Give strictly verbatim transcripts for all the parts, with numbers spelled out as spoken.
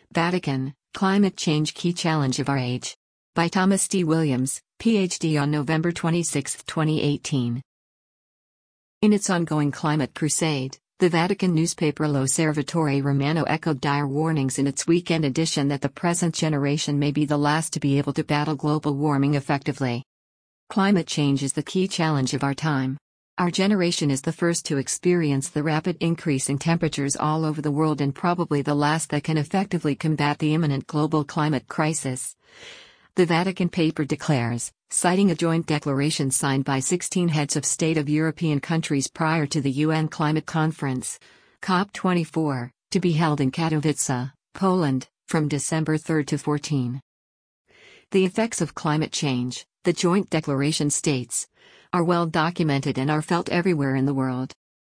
Vatican, Climate Change Key Challenge of Our Age. By Thomas D. Williams, P H D on November twenty-sixth, twenty eighteen. In its ongoing climate crusade, the Vatican newspaper L'Osservatore Romano echoed dire warnings in its weekend edition that the present generation may be the last to be able to battle global warming effectively. Climate change is the key challenge of our time. Our generation is the first to experience the rapid increase in temperatures all over the world and probably the last that can effectively combat the imminent global climate crisis. The Vatican paper declares, citing a joint declaration signed by sixteen heads of state of European countries prior to the U N Climate Conference, COP twenty-four, to be held in Katowice, Poland, from December third to fourteenth. The effects of climate change, the joint declaration states, are well documented and are felt everywhere in the world.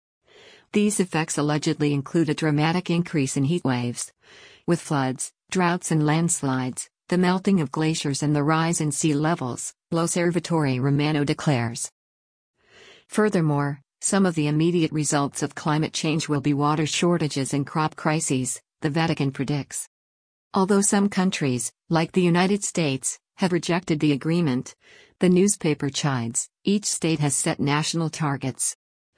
These effects allegedly include a dramatic increase in heat waves, with floods, droughts and landslides, the melting of glaciers and the rise in sea levels, L'Osservatore Romano declares. Furthermore, some of the immediate results of climate change will be water shortages and crop crises, the Vatican predicts. Although some countries, like the United States, have rejected the agreement, the newspaper chides, each state has set national targets.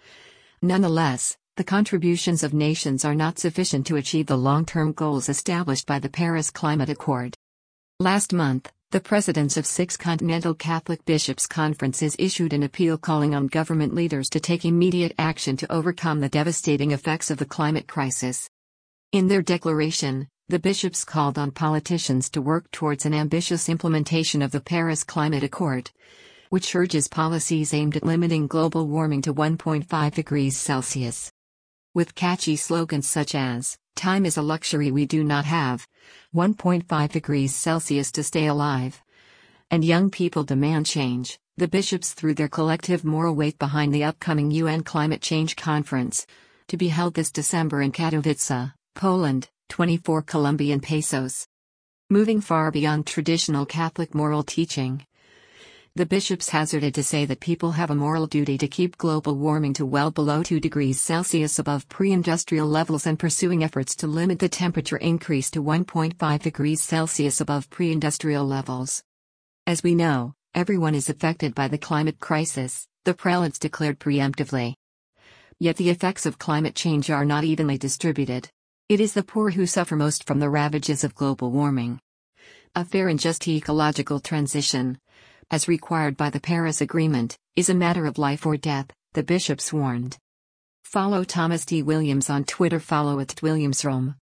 Nonetheless, the contributions of nations are not sufficient to achieve the long-term goals established by the Paris Climate Accord. Last month, the presidents of six continental Catholic bishops' conferences issued an appeal calling on government leaders to take immediate action to overcome the devastating effects of the climate crisis. In their declaration, the bishops called on politicians to work towards an ambitious implementation of the Paris Climate Accord, which urges policies aimed at limiting global warming to one point five degrees Celsius. With catchy slogans such as, "Time is a luxury we do not have," one point five degrees Celsius to stay alive, and "Young people demand change," the bishops threw their collective moral weight behind the upcoming U N Climate Change Conference, to be held this December in Katowice, Poland, twenty-four Colombian pesos. Moving far beyond traditional Catholic moral teaching, the bishops hazarded to say that people have a moral duty to keep global warming to well below two degrees Celsius above pre-industrial levels and pursuing efforts to limit the temperature increase to one point five degrees Celsius above pre-industrial levels. As we know, everyone is affected by the climate crisis, the prelates declared preemptively. Yet the effects of climate change are not evenly distributed. It is the poor who suffer most from the ravages of global warming. A fair and just ecological transition, as required by the Paris Agreement, is a matter of life or death, the bishops warned. Follow Thomas D. Williams on Twitter. Follow at Williamsrome.